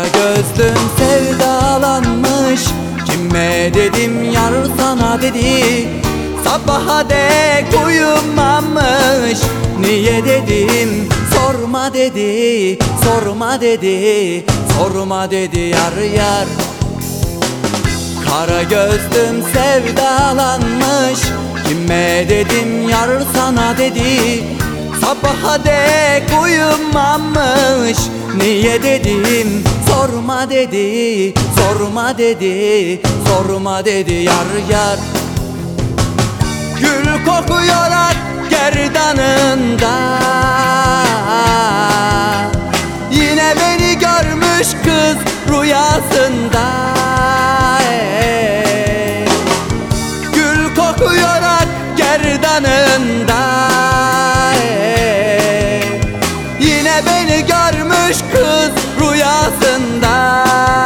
gözlüm sevdalanmış, kime dedim yar sana dedi. Sabaha dek uyumamış, niye dedim sorma dedi. Sorma dedi, sorma dedi yar yar. Kara gözlüm sevdalanmış, kime dedim yar sana dedi. Sabaha dek uyumamış, niye dedim sorma dedi. Sorma dedi, sorma dedi yar yar. Gül kokuyor ak gerdanında, yine beni görmüş kız rüyasında. Gül kokuyor ak gerdanında, yine beni görmüş kız rüyasında.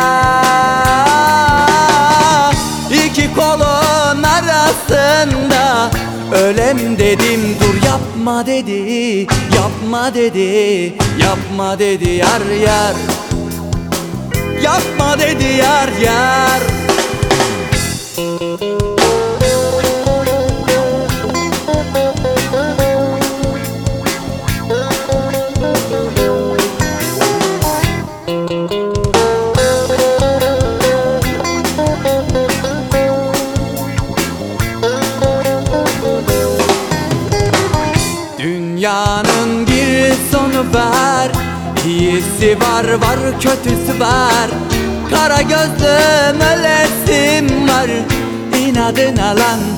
İki kolun arasında ölem dedim, dur yapma dedi. Yapma dedi, yapma dedi yar yar. Yapma dedi yar yar. Dünyanın bir sonu var, iyisi var var kötüsü var. Kara gözlüm ölesim var, inadına lan